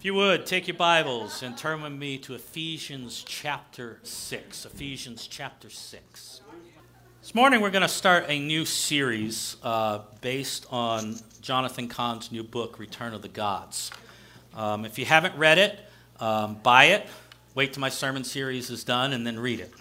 If you would, take your Bibles and turn with me to Ephesians chapter 6. Ephesians chapter 6. This morning we're going to start a new series based on Jonathan Cahn's new book, Return of the Gods. If you haven't read it, buy it, wait till my sermon series is done, and then read it.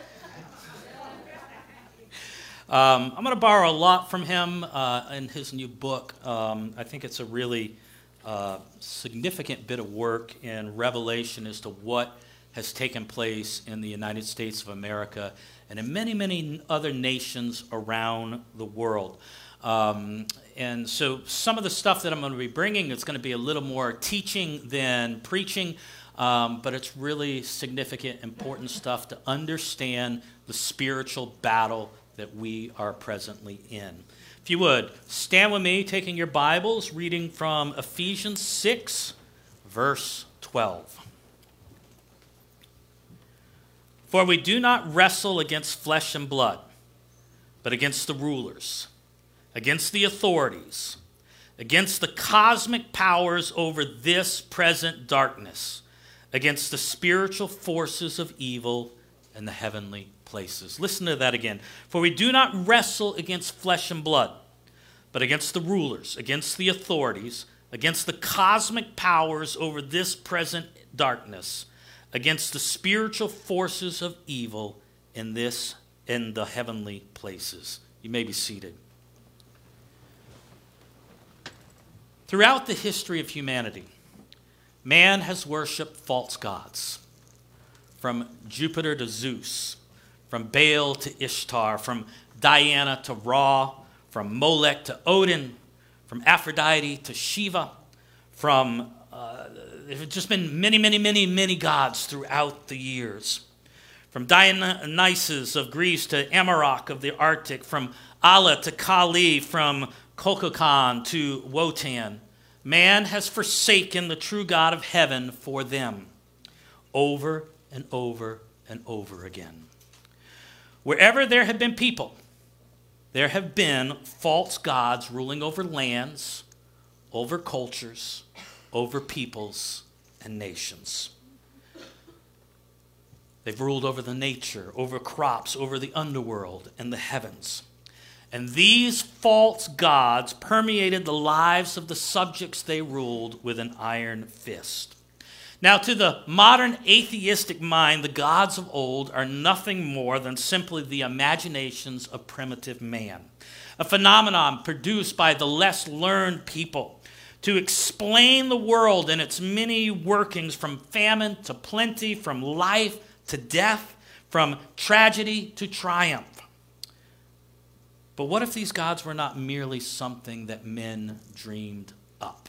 I'm going to borrow a lot from him in his new book. I think it's a really significant bit of work in revelation as to what has taken place in the United States of America and in many, many other nations around the world. And so some of the stuff that I'm going to be bringing is going to be a little more teaching than preaching, but it's really significant, important stuff to understand the spiritual battle that we are presently in. If you would, stand with me, taking your Bibles, reading from Ephesians 6, verse 12. For we do not wrestle against flesh and blood, but against the rulers, against the authorities, against the cosmic powers over this present darkness, against the spiritual forces of evil in the heavenly places. Listen to that again. For we do not wrestle against flesh and blood, but against the rulers, against the authorities, against the cosmic powers over this present darkness, against the spiritual forces of evil in the heavenly places. You may be seated. Throughout the history of humanity, man has worshipped false gods, from Jupiter to Zeus, from Baal to Ishtar, from Diana to Ra, from Molech to Odin, from Aphrodite to Shiva, there have just been many, many, many, many gods throughout the years. From Dionysus of Greece to Amarok of the Arctic, from Allah to Kali, from Kukulkan to Wotan, man has forsaken the true God of heaven for them, over and over and over again. Wherever there have been people, there have been false gods ruling over lands, over cultures, over peoples and nations. They've ruled over the nature, over crops, over the underworld and the heavens. And these false gods permeated the lives of the subjects they ruled with an iron fist. Now, to the modern atheistic mind, the gods of old are nothing more than simply the imaginations of primitive man, a phenomenon produced by the less learned people to explain the world and its many workings, from famine to plenty, from life to death, from tragedy to triumph. But what if these gods were not merely something that men dreamed up?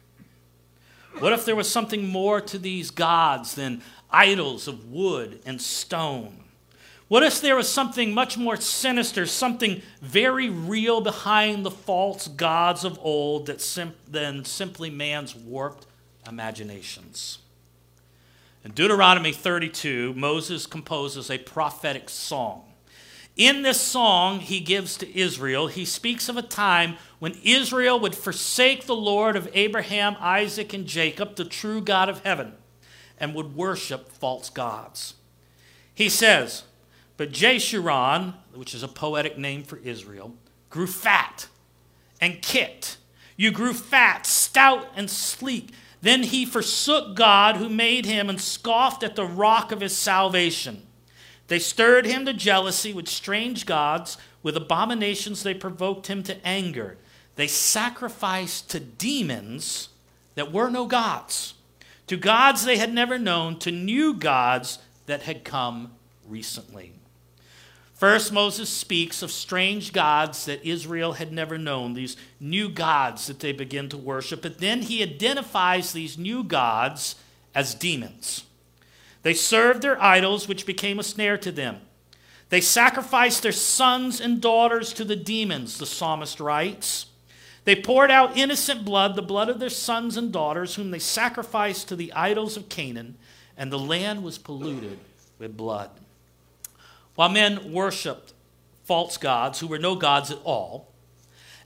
What if there was something more to these gods than idols of wood and stone? What if there was something much more sinister, something very real behind the false gods of old than simply man's warped imaginations? In Deuteronomy 32, Moses composes a prophetic song. In this song he gives to Israel, he speaks of a time when Israel would forsake the Lord of Abraham, Isaac, and Jacob, the true God of heaven, and would worship false gods. He says, but Jeshurun, which is a poetic name for Israel, grew fat and kicked. You grew fat, stout, and sleek. Then he forsook God who made him and scoffed at the rock of his salvation. They stirred him to jealousy with strange gods. With abominations they provoked him to anger. They sacrificed to demons that were no gods, to gods they had never known, to new gods that had come recently. First, Moses speaks of strange gods that Israel had never known, these new gods that they begin to worship. But then he identifies these new gods as demons. They served their idols, which became a snare to them. They sacrificed their sons and daughters to the demons, the psalmist writes. They poured out innocent blood, the blood of their sons and daughters, whom they sacrificed to the idols of Canaan, and the land was polluted with blood. While men worshipped false gods who were no gods at all,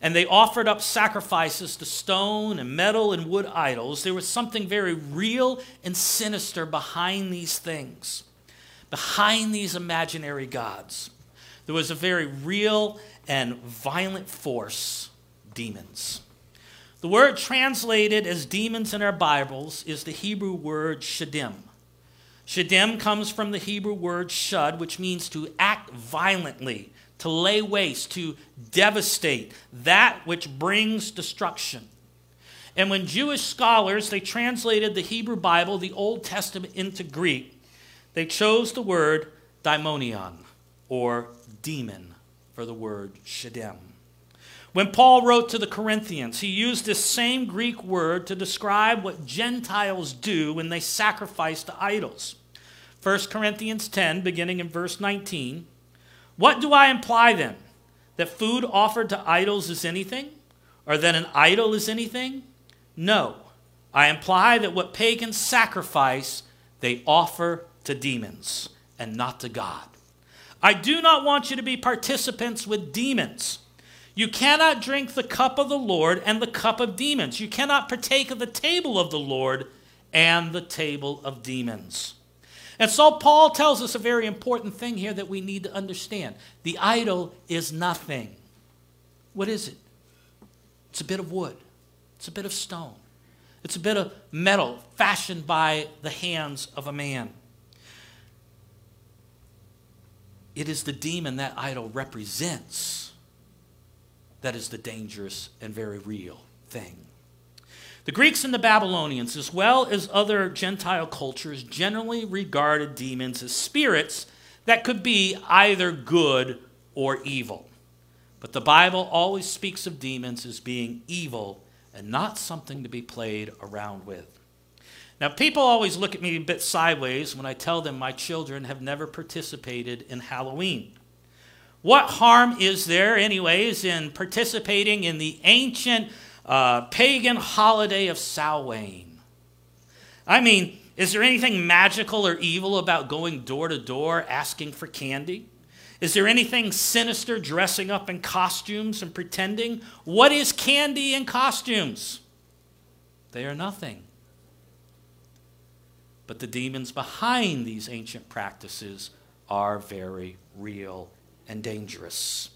and they offered up sacrifices to stone and metal and wood idols, there was something very real and sinister behind these things, behind these imaginary gods. There was a very real and violent force, demons. The word translated as demons in our Bibles is the Hebrew word shadim. Shadim comes from the Hebrew word shud, which means to act violently, to lay waste, to devastate, that which brings destruction. And when Jewish scholars, they translated the Hebrew Bible, the Old Testament, into Greek, they chose the word daimonion, or demon, for the word shadim. When Paul wrote to the Corinthians, he used this same Greek word to describe what Gentiles do when they sacrifice to idols. 1 Corinthians 10, beginning in verse 19, "What do I imply then? That food offered to idols is anything? Or that an idol is anything? No. I imply that what pagans sacrifice, they offer to demons and not to God. I do not want you to be participants with demons. You cannot drink the cup of the Lord and the cup of demons. You cannot partake of the table of the Lord and the table of demons." And so Paul tells us a very important thing here that we need to understand. The idol is nothing. What is it? It's a bit of wood. It's a bit of stone. It's a bit of metal fashioned by the hands of a man. It is the demon that idol represents that is the dangerous and very real thing. The Greeks and the Babylonians, as well as other Gentile cultures, generally regarded demons as spirits that could be either good or evil. But the Bible always speaks of demons as being evil and not something to be played around with. Now, people always look at me a bit sideways when I tell them my children have never participated in Halloween. What harm is there, anyways, in participating in the ancient pagan holiday of Samhain? I mean, is there anything magical or evil about going door to door asking for candy? Is there anything sinister dressing up in costumes and pretending? What is candy and costumes? They are nothing. But the demons behind these ancient practices are very real and dangerous.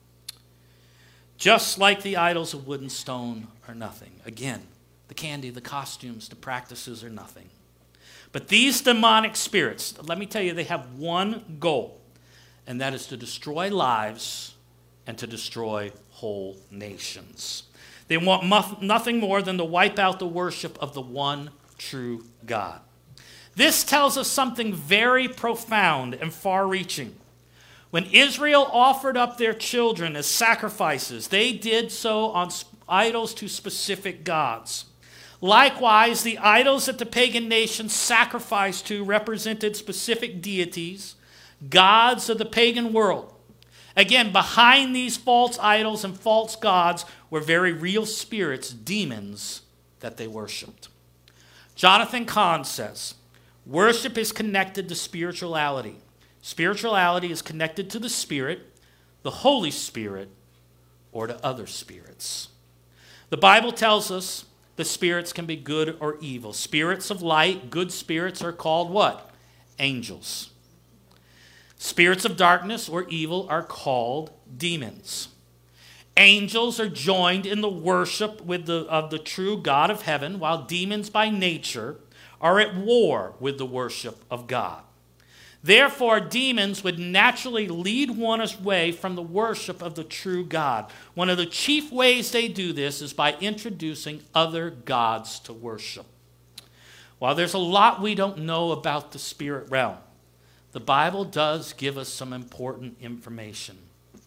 Just like the idols of wood and stone are nothing. Again, the candy, the costumes, the practices are nothing. But these demonic spirits, let me tell you, they have one goal, and that is to destroy lives and to destroy whole nations. They want nothing more than to wipe out the worship of the one true God. This tells us something very profound and far-reaching. When Israel offered up their children as sacrifices, they did so on idols to specific gods. Likewise, the idols that the pagan nations sacrificed to represented specific deities, gods of the pagan world. Again, behind these false idols and false gods were very real spirits, demons, that they worshipped. Jonathan Cahn says, "Worship is connected to spirituality. Spirituality is connected to the Spirit, the Holy Spirit, or to other spirits." The Bible tells us the spirits can be good or evil. Spirits of light, good spirits, are called what? Angels. Spirits of darkness or evil are called demons. Angels are joined in the worship of the true God of heaven, while demons by nature are at war with the worship of God. Therefore, demons would naturally lead one away from the worship of the true God. One of the chief ways they do this is by introducing other gods to worship. While there's a lot we don't know about the spirit realm, the Bible does give us some important information.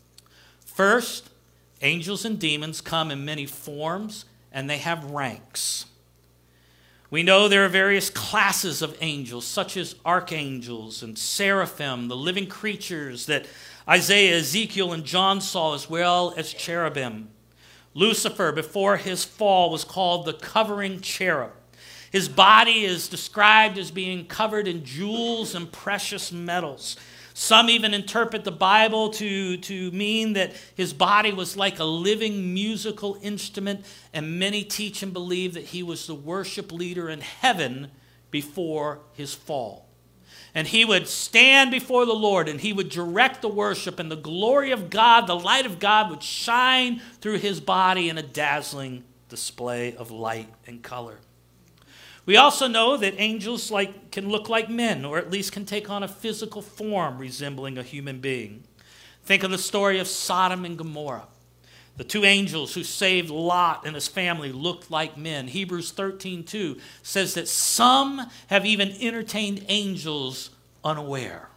First, angels and demons come in many forms, and they have ranks. We know there are various classes of angels, such as archangels and seraphim, the living creatures that Isaiah, Ezekiel, and John saw, as well as cherubim. Lucifer, before his fall, was called the covering cherub. His body is described as being covered in jewels and precious metals. Some even interpret the Bible to mean that his body was like a living musical instrument, and many teach and believe that he was the worship leader in heaven before his fall. And he would stand before the Lord, and he would direct the worship, and the glory of God, the light of God, would shine through his body in a dazzling display of light and color. We also know that angels can look like men, or at least can take on a physical form resembling a human being. Think of the story of Sodom and Gomorrah. The two angels who saved Lot and his family looked like men. Hebrews 13:2 says that some have even entertained angels unaware.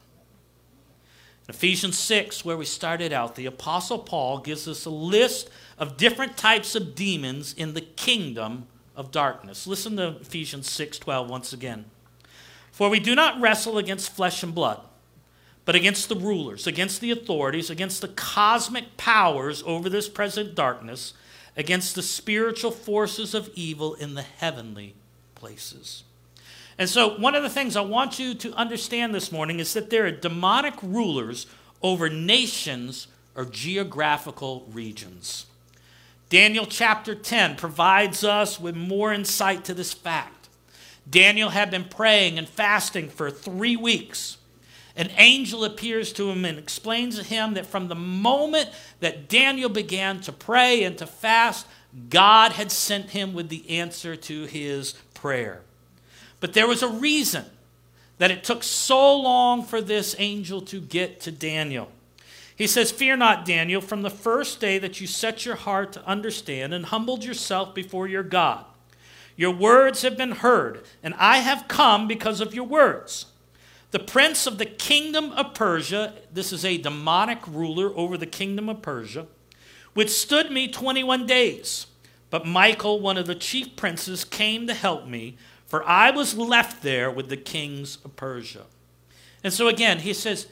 In Ephesians 6, where we started out, the Apostle Paul gives us a list of different types of demons in the kingdom of darkness. Listen to Ephesians 6:12 once again. For we do not wrestle against flesh and blood, but against the rulers, against the authorities, against the cosmic powers over this present darkness, against the spiritual forces of evil in the heavenly places. And so one of the things I want you to understand this morning is that there are demonic rulers over nations or geographical regions. Daniel chapter 10 provides us with more insight to this fact. Daniel had been praying and fasting for 3 weeks. An angel appears to him and explains to him that from the moment that Daniel began to pray and to fast, God had sent him with the answer to his prayer. But there was a reason that it took so long for this angel to get to Daniel. He says, "Fear not, Daniel, from the first day that you set your heart to understand and humbled yourself before your God. Your words have been heard, and I have come because of your words. The prince of the kingdom of Persia," this is a demonic ruler over the kingdom of Persia, "withstood me 21 days. But Michael, one of the chief princes, came to help me, for I was left there with the kings of Persia." And so again, he says,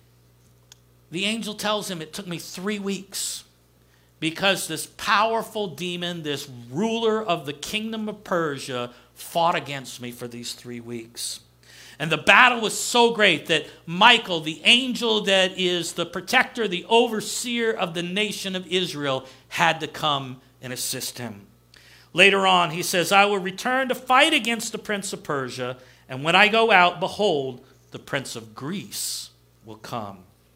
the angel tells him, it took me 3 weeks because this powerful demon, this ruler of the kingdom of Persia, fought against me for these 3 weeks. And the battle was so great that Michael, the angel that is the protector, the overseer of the nation of Israel, had to come and assist him. Later on, he says, "I will return to fight against the prince of Persia, and when I go out, behold, the prince of Greece will come."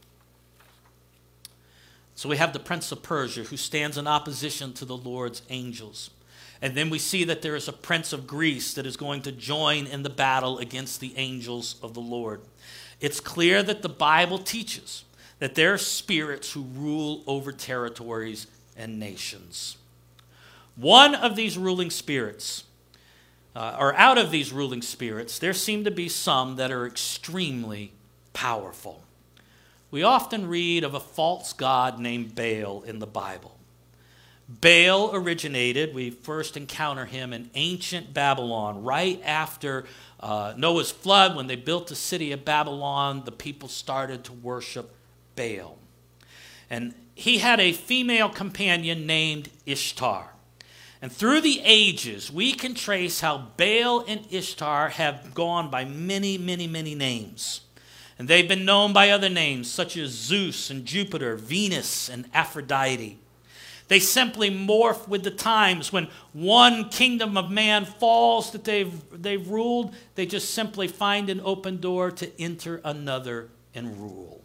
So we have the prince of Persia who stands in opposition to the Lord's angels. And then we see that there is a prince of Greece that is going to join in the battle against the angels of the Lord. It's clear that the Bible teaches that there are spirits who rule over territories and nations. One of these ruling spirits, or out of these ruling spirits, there seem to be some that are extremely powerful. We often read of a false god named Baal in the Bible. Baal originated, we first encounter him in ancient Babylon. Right after Noah's flood, when they built the city of Babylon, the people started to worship Baal. And he had a female companion named Ishtar. And through the ages, we can trace how Baal and Ishtar have gone by many, many, many names. And they've been known by other names, such as Zeus and Jupiter, Venus and Aphrodite. They simply morph with the times. When one kingdom of man falls that they've ruled, they just simply find an open door to enter another and rule.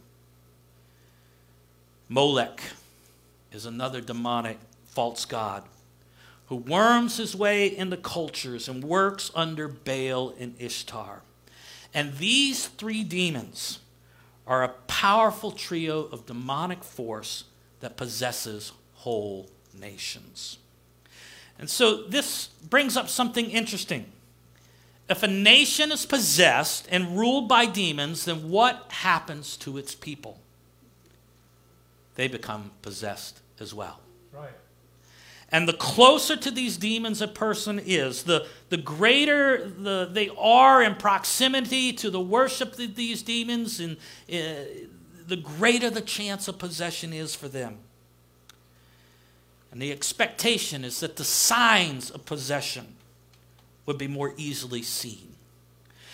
Molech is another demonic false god who worms his way into cultures and works under Baal and Ishtar. And these 3 demons are a powerful trio of demonic force that possesses whole nations. And so this brings up something interesting. If a nation is possessed and ruled by demons, then what happens to its people? They become possessed as well. Right. And the closer to these demons a person is, the greater they are in proximity to the worship of these demons, and the greater the chance of possession is for them. And the expectation is that the signs of possession would be more easily seen.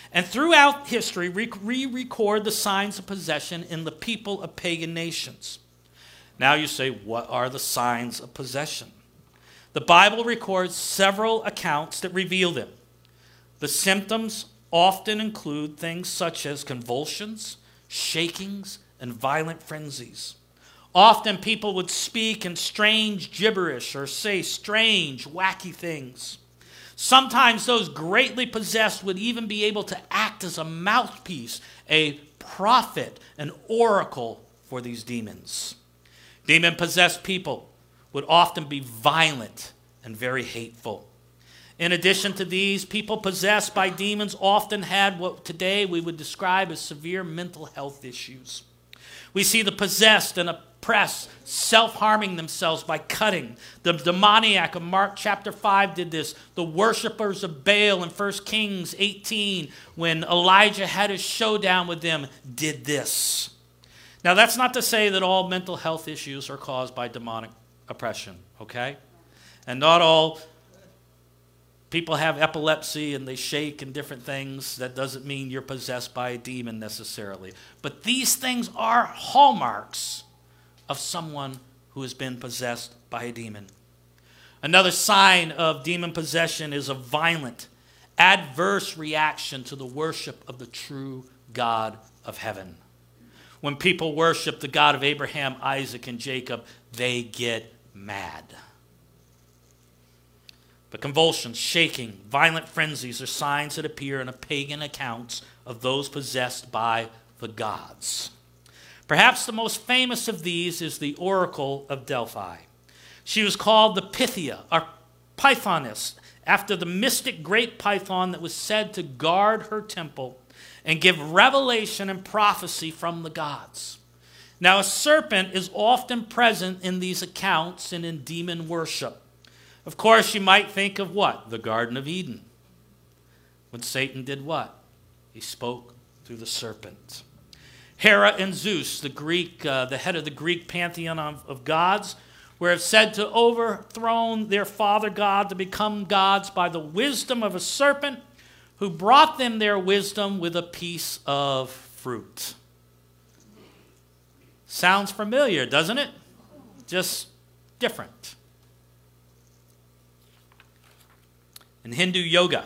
And throughout history, we record the signs of possession in the people of pagan nations. Now you say, what are the signs of possession? The Bible records several accounts that reveal them. The symptoms often include things such as convulsions, shakings, and violent frenzies. Often people would speak in strange gibberish or say strange, wacky things. Sometimes those greatly possessed would even be able to act as a mouthpiece, a prophet, an oracle for these demons. Demon-possessed people would often be violent and very hateful. In addition to these, people possessed by demons often had what today we would describe as severe mental health issues. We see the possessed and oppressed self-harming themselves by cutting. The demoniac of Mark chapter 5 did this. The worshipers of Baal in 1 Kings 18, when Elijah had his showdown with them, did this. Now, that's not to say that all mental health issues are caused by demonic oppression, okay? And not all people have epilepsy and they shake and different things. That doesn't mean you're possessed by a demon necessarily. But these things are hallmarks of someone who has been possessed by a demon. Another sign of demon possession is a violent, adverse reaction to the worship of the true God of heaven. When people worship the God of Abraham, Isaac, and Jacob, they get mad. But convulsions, shaking, violent frenzies are signs that appear in the pagan accounts of those possessed by the gods. Perhaps the most famous of these is the Oracle of Delphi. She was called the Pythia, or Pythoness, after the mystic great python that was said to guard her temple and give revelation and prophecy from the gods. Now, a serpent is often present in these accounts and in demon worship. Of course, you might think of what? The Garden of Eden. When Satan did what? He spoke through the serpent. Hera and Zeus, the head of the Greek pantheon of gods, were said to overthrow their father god to become gods by the wisdom of a serpent who brought them their wisdom with a piece of fruit. Sounds familiar, doesn't it? Just different. In Hindu yoga,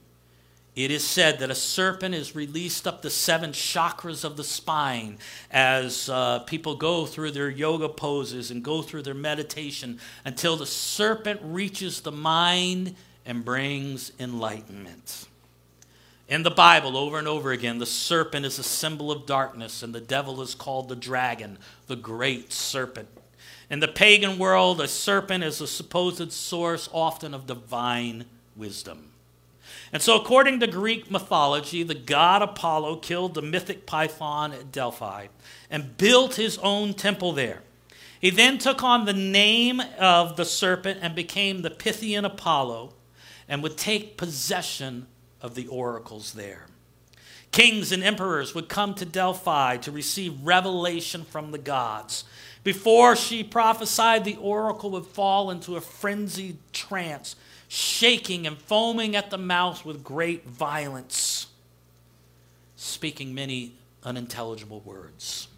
it is said that a serpent is released up the 7 chakras of the spine as people go through their yoga poses and go through their meditation until the serpent reaches the mind and brings enlightenment. In the Bible, over and over again, the serpent is a symbol of darkness, and the devil is called the dragon, the great serpent. In the pagan world, a serpent is a supposed source often of divine wisdom. And so according to Greek mythology, the god Apollo killed the mythic Python at Delphi and built his own temple there. He then took on the name of the serpent and became the Pythian Apollo and would take possession of the oracles there. Kings and emperors would come to Delphi to receive revelation from the gods. Before she prophesied, the oracle would fall into a frenzied trance, shaking and foaming at the mouth with great violence, speaking many unintelligible words.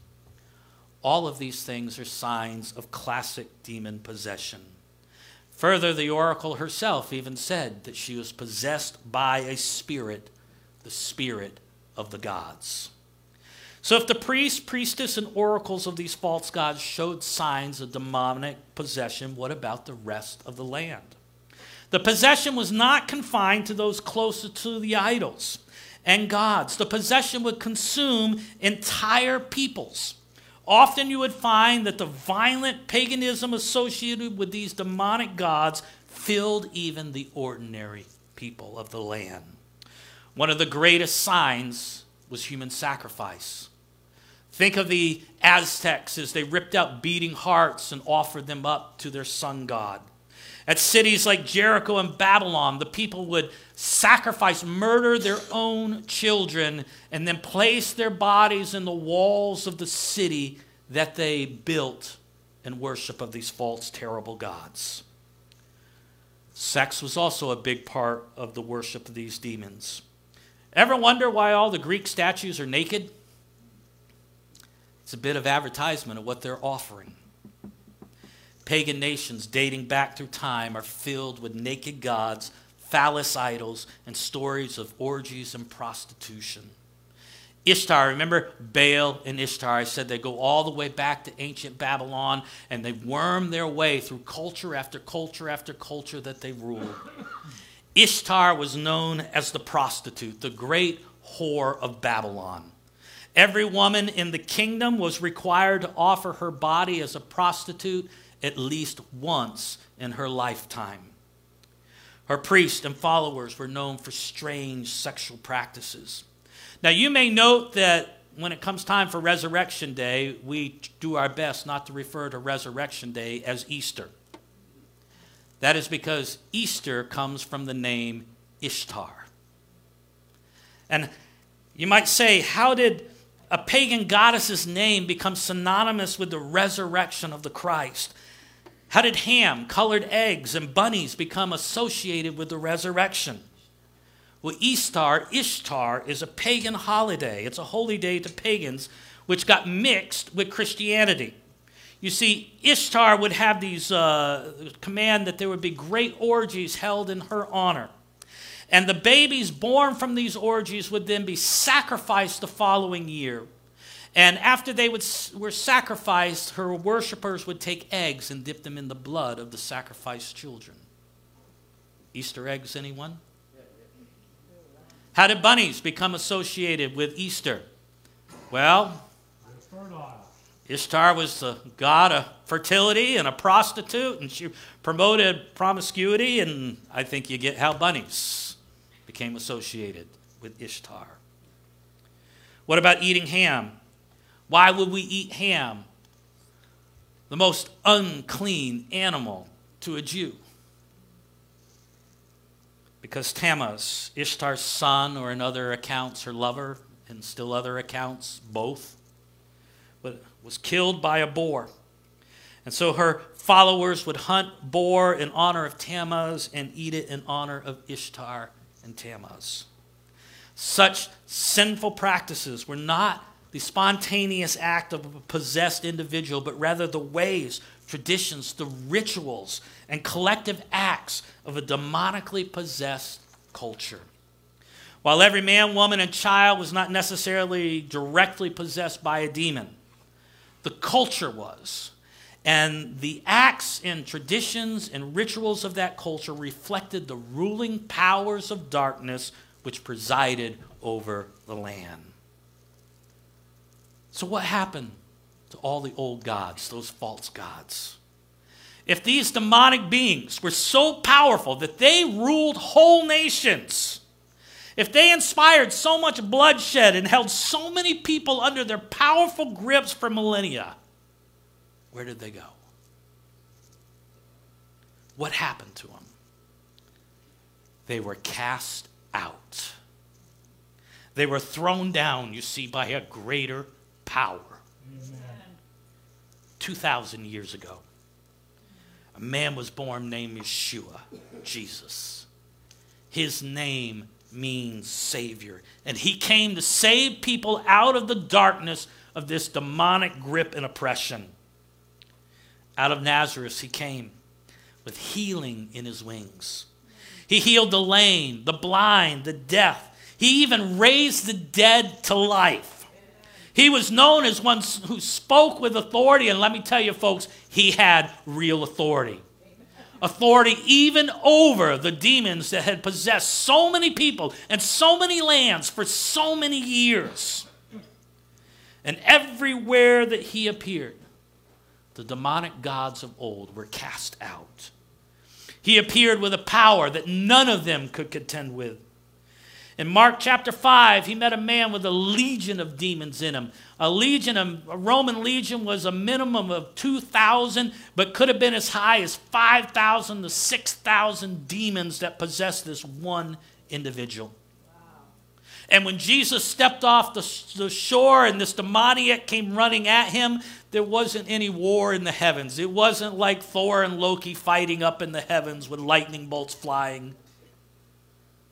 All of these things are signs of classic demon possession. Further, the oracle herself even said that she was possessed by a spirit, the spirit of the gods. So if the priest, priestess, and oracles of these false gods showed signs of demonic possession, what about the rest of the land? The possession was not confined to those closer to the idols and gods. The possession would consume entire peoples. Often you would find that the violent paganism associated with these demonic gods filled even the ordinary people of the land. One of the greatest signs was human sacrifice. Think of the Aztecs as they ripped out beating hearts and offered them up to their sun god. At cities like Jericho and Babylon, the people would sacrifice, murder their own children, and then place their bodies in the walls of the city that they built in worship of these false, terrible gods. Sex was also a big part of the worship of these demons. Ever wonder why all the Greek statues are naked? It's a bit of advertisement of what they're offering. Pagan nations dating back through time are filled with naked gods, phallus idols, and stories of orgies and prostitution. Ishtar, remember Baal and Ishtar? I said they go all the way back to ancient Babylon, and they worm their way through culture after culture after culture that they ruled. Ishtar was known as the prostitute, the great whore of Babylon. Every woman in the kingdom was required to offer her body as a prostitute at least once in her lifetime. Her priests and followers were known for strange sexual practices. Now, you may note that when it comes time for Resurrection Day, we do our best not to refer to Resurrection Day as Easter. That is because Easter comes from the name Ishtar. And you might say, how did a pagan goddess's name become synonymous with the resurrection of the Christ? How did ham, colored eggs, and bunnies become associated with the resurrection? Well, Ishtar is a pagan holiday. It's a holy day to pagans, which got mixed with Christianity. You see, Ishtar would have these command that there would be great orgies held in her honor. And the babies born from these orgies would then be sacrificed the following year. And after they were sacrificed, her worshipers would take eggs and dip them in the blood of the sacrificed children. Easter eggs, anyone? How did bunnies become associated with Easter? Well, Ishtar was the god of fertility and a prostitute, and she promoted promiscuity, and I think you get how bunnies became associated with Ishtar. What about eating ham? Why would we eat ham? The most unclean animal to a Jew. Because Tammuz, Ishtar's son, or in other accounts her lover, and still other accounts, both, but was killed by a boar. And so her followers would hunt boar in honor of Tammuz and eat it in honor of Ishtar and Tammuz. Such sinful practices were not the spontaneous act of a possessed individual, but rather the ways, traditions, the rituals, and collective acts of a demonically possessed culture. While every man, woman, and child was not necessarily directly possessed by a demon, the culture was. And the acts and traditions and rituals of that culture reflected the ruling powers of darkness which presided over the land. So what happened to all the old gods, those false gods? If these demonic beings were so powerful that they ruled whole nations, if they inspired so much bloodshed and held so many people under their powerful grips for millennia, where did they go? What happened to them? They were cast out. They were thrown down, you see, by a greater power. Amen. 2,000 years ago, a man was born named Yeshua, Jesus. His name means Savior. And he came to save people out of the darkness of this demonic grip and oppression. Out of Nazareth he came with healing in his wings. He healed the lame, the blind, the deaf. He even raised the dead to life. He was known as one who spoke with authority, and let me tell you folks, he had real authority. Authority even over the demons that had possessed so many people and so many lands for so many years. And everywhere that he appeared, the demonic gods of old were cast out. He appeared with a power that none of them could contend with. In Mark chapter 5, he met a man with a legion of demons in him. A Roman legion was a minimum of 2,000, but could have been as high as 5,000 to 6,000 demons that possessed this one individual. Wow. And when Jesus stepped off the shore and this demoniac came running at him, there wasn't any war in the heavens. It wasn't like Thor and Loki fighting up in the heavens with lightning bolts flying.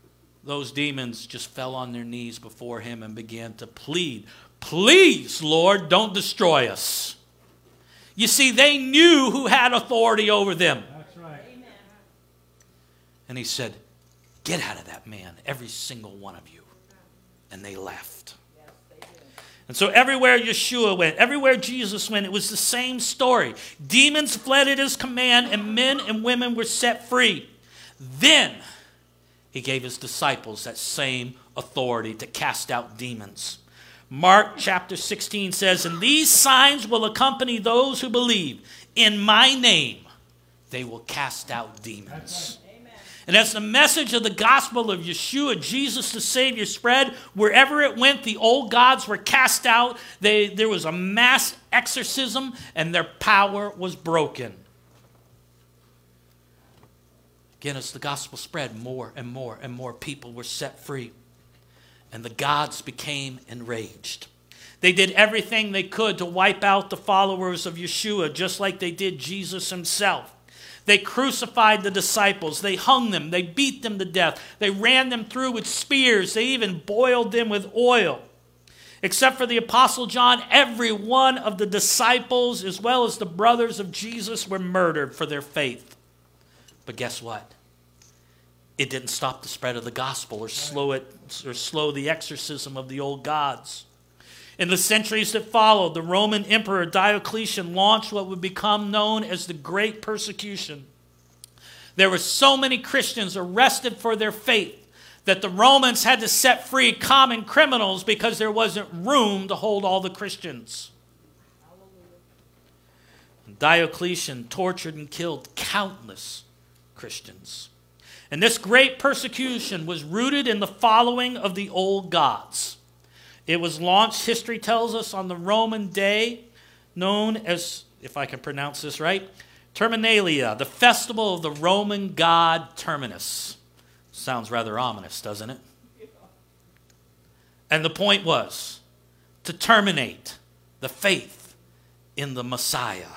those demons just fell on their knees before him and began to plead, "Please, Lord, don't destroy us." You see, they knew who had authority over them. That's right. Amen. And he said, "Get out of that man, every single one of you." And they left. Yes, they did. And so everywhere Yeshua went, everywhere Jesus went, it was the same story. Demons fled at his command, and men and women were set free. Then he gave his disciples that same authority to cast out demons. Mark chapter 16 says, "And these signs will accompany those who believe. In my name, they will cast out demons." Amen. And as the message of the gospel of Yeshua, Jesus the Savior, spread, wherever it went, the old gods were cast out. There was a mass exorcism, and their power was broken. Again, as the gospel spread, more and more and more people were set free. And the gods became enraged. They did everything they could to wipe out the followers of Yeshua, just like they did Jesus himself. They crucified the disciples. They hung them. They beat them to death. They ran them through with spears. They even boiled them with oil. Except for the Apostle John, every one of the disciples, as well as the brothers of Jesus, were murdered for their faith. But guess what? It didn't stop the spread of the gospel or slow the exorcism of the old gods. In the centuries that followed, the Roman Emperor Diocletian launched what would become known as the Great Persecution. There were so many Christians arrested for their faith that the Romans had to set free common criminals because there wasn't room to hold all the Christians. Diocletian tortured and killed countless Christians. And this great persecution was rooted in the following of the old gods. It was launched, history tells us, on the Roman day known as, if I can pronounce this right, Terminalia, the festival of the Roman god Terminus. Sounds rather ominous, doesn't it? And the point was to terminate the faith in the Messiah.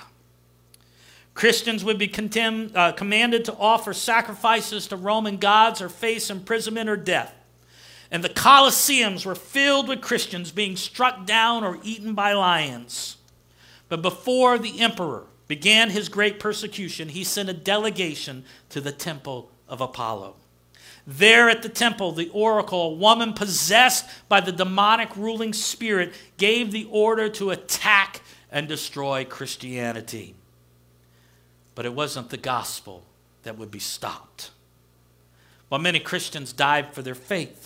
Christians would be commanded to offer sacrifices to Roman gods or face imprisonment or death. And the Colosseums were filled with Christians being struck down or eaten by lions. But before the emperor began his great persecution, he sent a delegation to the temple of Apollo. There at the temple, the oracle, a woman possessed by the demonic ruling spirit, gave the order to attack and destroy Christianity. But it wasn't the gospel that would be stopped. While many Christians died for their faith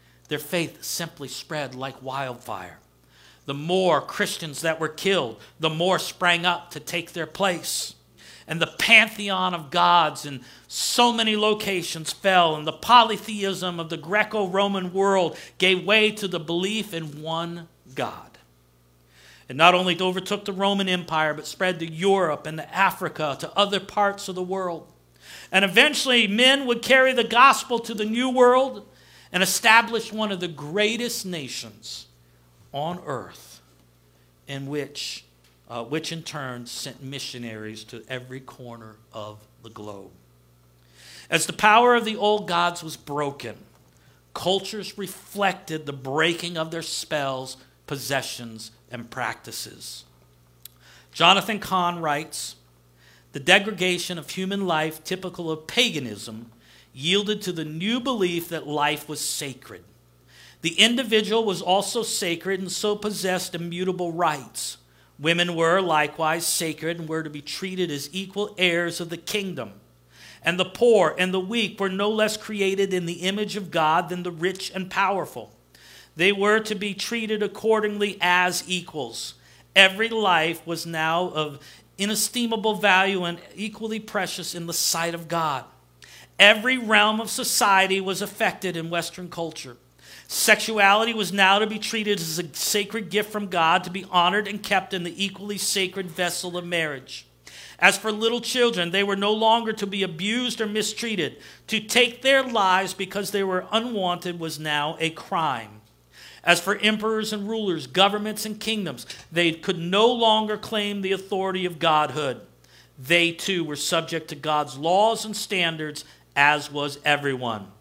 simply spread like wildfire. The more Christians that were killed, the more sprang up to take their place. And the pantheon of gods in so many locations fell, and the polytheism of the Greco-Roman world gave way to the belief in one God. It not only overtook the Roman Empire, but spread to Europe and to Africa, to other parts of the world. And eventually, men would carry the gospel to the New World and establish one of the greatest nations on earth, in which in turn sent missionaries to every corner of the globe. As the power of the old gods was broken, cultures reflected the breaking of their spells, possessions, and practices. Jonathan Cahn writes, "The degradation of human life, typical of paganism, yielded to the new belief that life was sacred. The individual was also sacred and so possessed immutable rights. Women were likewise sacred and were to be treated as equal heirs of the kingdom. And the poor and the weak were no less created in the image of God than the rich and powerful. They were to be treated accordingly as equals. Every life was now of inestimable value and equally precious in the sight of God. Every realm of society was affected in Western culture. Sexuality was now to be treated as a sacred gift from God, to be honored and kept in the equally sacred vessel of marriage. As for little children, they were no longer to be abused or mistreated. To take their lives because they were unwanted was now a crime. As for emperors and rulers, governments and kingdoms, they could no longer claim the authority of godhood. They too were subject to God's laws and standards, as was everyone.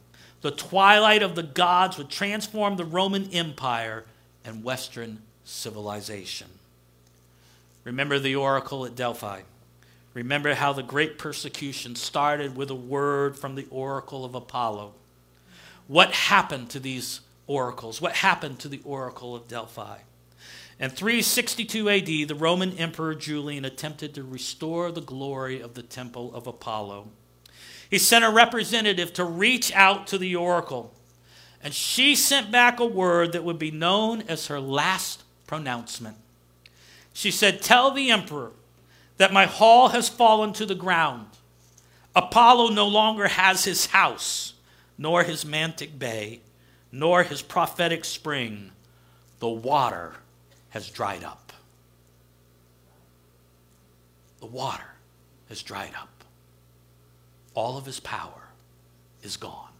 The twilight of the gods would transform the Roman Empire and Western civilization. Remember the oracle at Delphi. Remember how the great persecution started with a word from the oracle of Apollo. What happened to these oracles? What happened to the oracle of Delphi? In 362 AD, the Roman Emperor Julian attempted to restore the glory of the temple of Apollo. He sent a representative to reach out to the oracle, and she sent back a word that would be known as her last pronouncement. She said, "Tell the emperor that my hall has fallen to the ground. Apollo no longer has his house, nor his mantic bay, nor his prophetic spring. The water has dried up." The water has dried up. All of his power is gone.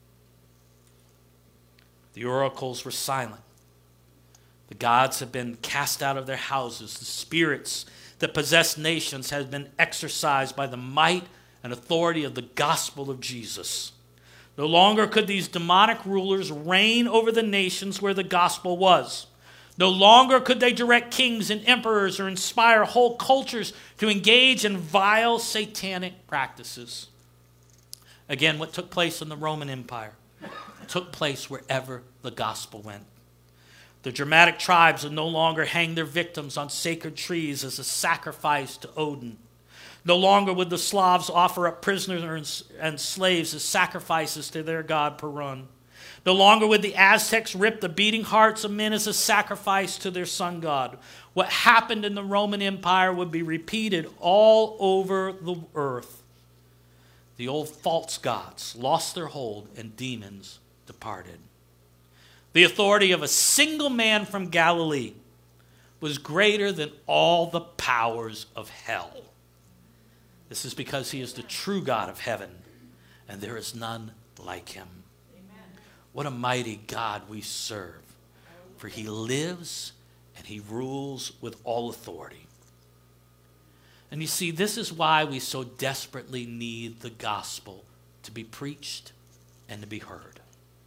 The oracles were silent. The gods have been cast out of their houses. The spirits that possess nations have been exorcised by the might and authority of the gospel of Jesus. No longer could these demonic rulers reign over the nations where the gospel was. No longer could they direct kings and emperors or inspire whole cultures to engage in vile satanic practices. Again, what took place in the Roman Empire took place wherever the gospel went. The Germanic tribes would no longer hang their victims on sacred trees as a sacrifice to Odin. No longer would the Slavs offer up prisoners and slaves as sacrifices to their god Perun. No longer would the Aztecs rip the beating hearts of men as a sacrifice to their sun god. What happened in the Roman Empire would be repeated all over the earth. The old false gods lost their hold and demons departed. The authority of a single man from Galilee was greater than all the powers of hell. This is because he is the true God of heaven, and there is none like him. Amen. What a mighty God we serve, for he lives and he rules with all authority. And you see, this is why we so desperately need the gospel to be preached and to be heard.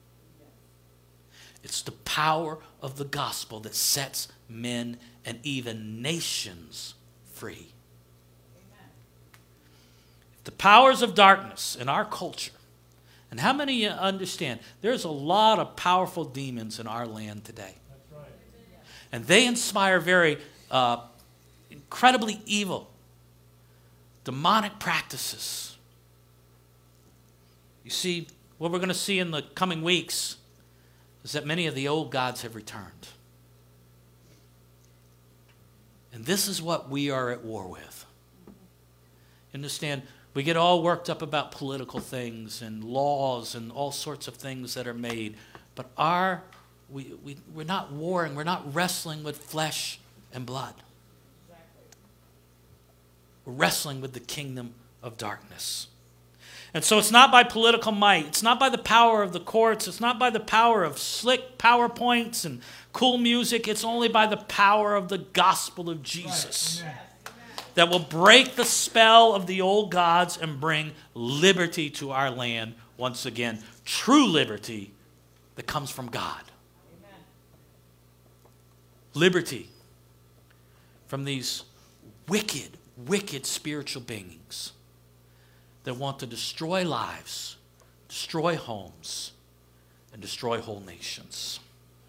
It's the power of the gospel that sets men and even nations free. Amen. The powers of darkness in our culture, and how many of you understand, there's a lot of powerful demons in our land today. That's right. And they inspire very incredibly evil, demonic practices. You see, what we're going to see in the coming weeks is that many of the old gods have returned. And this is what we are at war with. Understand, we get all worked up about political things and laws and all sorts of things that are made. But we're not warring, we're not wrestling with flesh and blood. We're wrestling with the kingdom of darkness. And so it's not by political might. It's not by the power of the courts. It's not by the power of slick PowerPoints and cool music. It's only by the power of the gospel of Jesus that will break the spell of the old gods and bring liberty to our land once again. True liberty that comes from God. Amen. Liberty from these wicked spiritual beings that want to destroy lives, destroy homes, and destroy whole nations.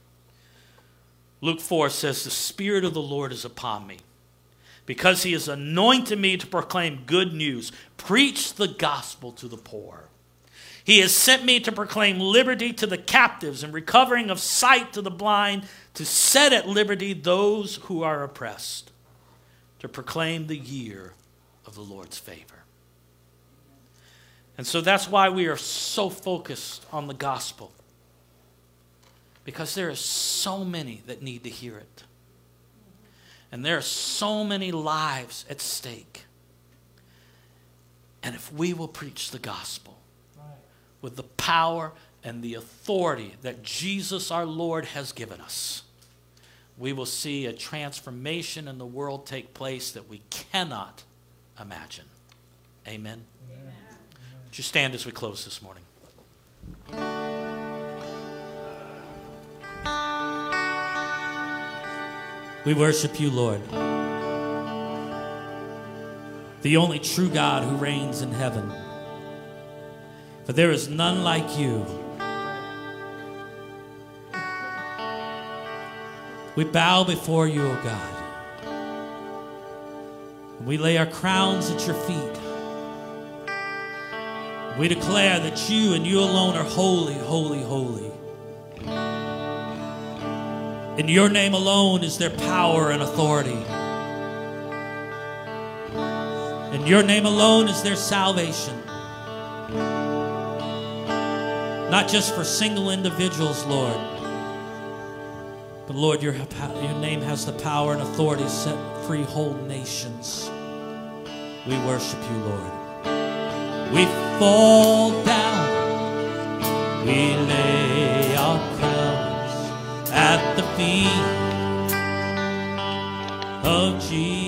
Luke 4 says, "The Spirit of the Lord is upon me, because he has anointed me to proclaim good news, preach the gospel to the poor. He has sent me to proclaim liberty to the captives and recovering of sight to the blind, to set at liberty those who are oppressed, to proclaim the year of the Lord's favor." And so that's why we are so focused on the gospel. Because there are so many that need to hear it. And there are so many lives at stake. And if we will preach the gospel with the power and the authority that Jesus our Lord has given us, we will see a transformation in the world take place that we cannot imagine. Amen. Amen. Would you stand as we close this morning? We worship you, Lord, the only true God who reigns in heaven. For there is none like you. We bow before you, O God. We lay our crowns at your feet. We declare that you and you alone are holy, holy, holy. In your name alone is there power and authority. In your name alone is there salvation. Not just for single individuals, Lord, but Lord, your name has the power and authority to set free whole nations. We worship you, Lord. We fall down. We lay our crowns at the feet of Jesus.